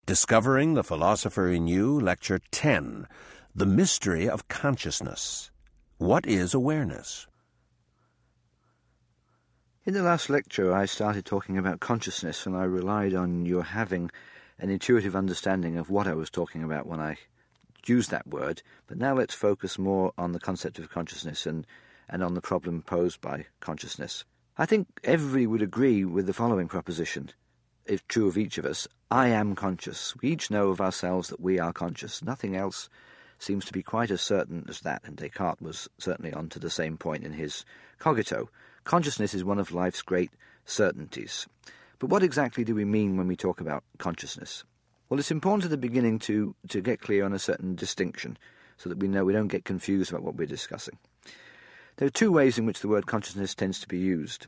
Discovering the Philosopher in You, Lecture 10, The Mystery of Consciousness. What is awareness? In the last lecture, I started talking about consciousness, and I relied on your having an intuitive understanding of what I was talking about when I used that word. But now let's focus more on the concept of consciousness and on the problem posed by consciousness. I think everybody would agree with the following proposition, if true of each of us: I am conscious. We each know of ourselves that we are conscious. Nothing else seems to be quite as certain as that, and Descartes was certainly on to the same point in his Cogito. Consciousness is one of life's great certainties. But what exactly do we mean when we talk about consciousness? Well, it's important at the beginning to get clear on a certain distinction, so that we know we don't get confused about what we're discussing. There are two ways in which the word consciousness tends to be used.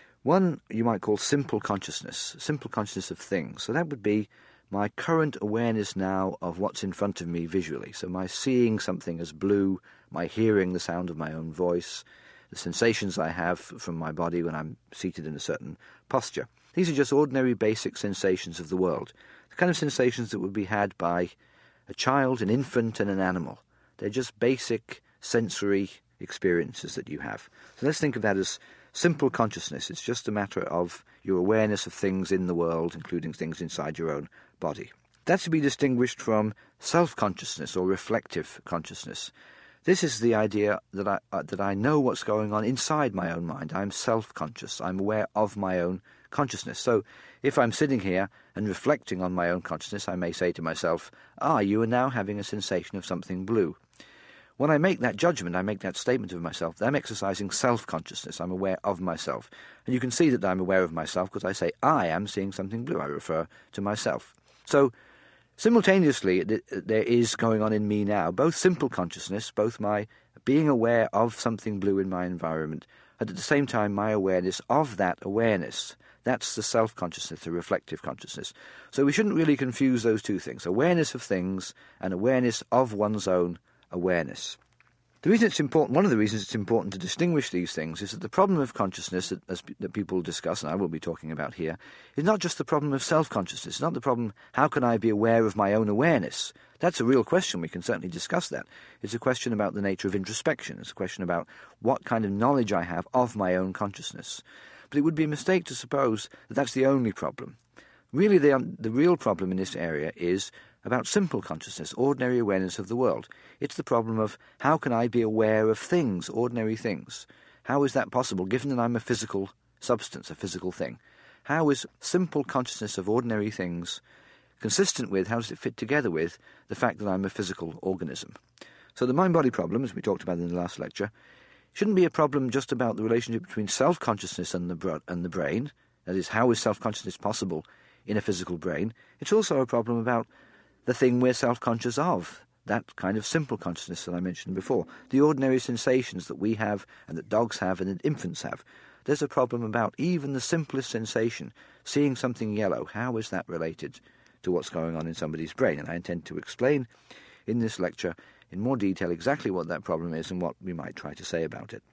One you might call simple consciousness of things. So that would be my current awareness now of what's in front of me visually. So my seeing something as blue, my hearing the sound of my own voice, the sensations I have from my body when I'm seated in a certain posture. These are just ordinary basic sensations of the world, the kind of sensations that would be had by a child, an infant, and an animal. They're just basic sensory experiences that you have. So let's think of that as simple consciousness. It's just a matter of your awareness of things in the world, including things inside your own body. That's to be distinguished from self-consciousness or reflective consciousness. This is the idea that I know what's going on inside my own mind. I'm self-conscious. I'm aware of my own consciousness. So if I'm sitting here and reflecting on my own consciousness, I may say to myself, you are now having a sensation of something blue. When I make that judgment, I make that statement of myself, I'm exercising self-consciousness. I'm aware of myself. And you can see that I'm aware of myself because I say, I am seeing something blue. I refer to myself. So, simultaneously, there is going on in me now both simple consciousness, both my being aware of something blue in my environment, and at the same time my awareness of that awareness. That's the self-consciousness, the reflective consciousness. So we shouldn't really confuse those two things, awareness of things and awareness of one's own awareness. The reason it's important, one of the reasons it's important to distinguish these things, is that the problem of consciousness that people discuss, and I will be talking about here, is not just the problem of self-consciousness. It's not the problem, how can I be aware of my own awareness? That's a real question. We can certainly discuss that. It's a question about the nature of introspection. It's a question about what kind of knowledge I have of my own consciousness. But it would be a mistake to suppose that that's the only problem. Really, the real problem in this area is about simple consciousness, ordinary awareness of the world. It's the problem of how can I be aware of things, ordinary things? How is that possible, given that I'm a physical substance, a physical thing? How is simple consciousness of ordinary things consistent with, how does it fit together with, the fact that I'm a physical organism? So the mind-body problem, as we talked about in the last lecture, shouldn't be a problem just about the relationship between self-consciousness and the brain. That is, how is self-consciousness possible in a physical brain? It's also a problem about the thing we're self-conscious of, that kind of simple consciousness that I mentioned before, the ordinary sensations that we have and that dogs have and that infants have. There's a problem about even the simplest sensation, seeing something yellow. How is that related to what's going on in somebody's brain? And I intend to explain in this lecture in more detail exactly what that problem is and what we might try to say about it.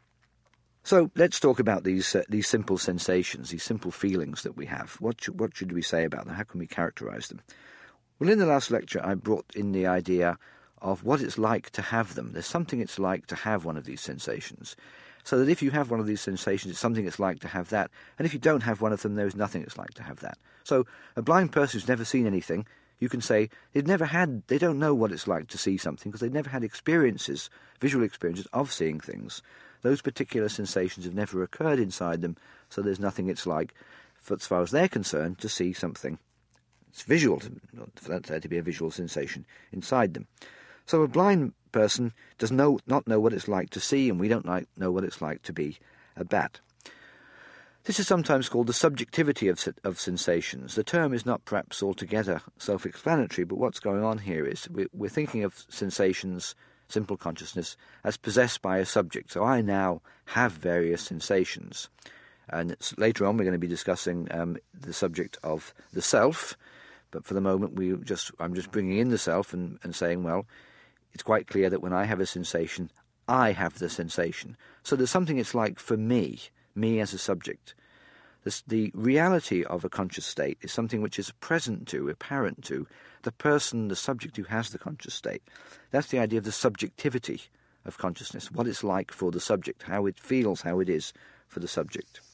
So let's talk about these simple sensations, these simple feelings that we have. What should we say about them? How can we characterize them? Well, in the last lecture, I brought in the idea of what it's like to have them. There's something it's like to have one of these sensations. So that if you have one of these sensations, it's something it's like to have that. And if you don't have one of them, there's nothing it's like to have that. So a blind person who's never seen anything, you can say they don't know what it's like to see something because they've never had experiences, visual experiences of seeing things. Those particular sensations have never occurred inside them, so there's nothing it's like, as far as they're concerned, to see something. It's visual, for that to be a visual sensation inside them. So a blind person does not know what it's like to see, and we don't know what it's like to be a bat. This is sometimes called the subjectivity of sensations. The term is not perhaps altogether self-explanatory, but what's going on here is we're thinking of sensations, simple consciousness, as possessed by a subject. So I now have various sensations. And later on we're going to be discussing the subject of the self, but for the moment I'm just bringing in the self and saying, well, it's quite clear that when I have a sensation, I have the sensation. So there's something it's like for me as a subject. The reality of a conscious state is something which is present to, apparent to, the person, the subject who has the conscious state. That's the idea of the subjectivity of consciousness, what it's like for the subject, how it feels, how it is for the subject.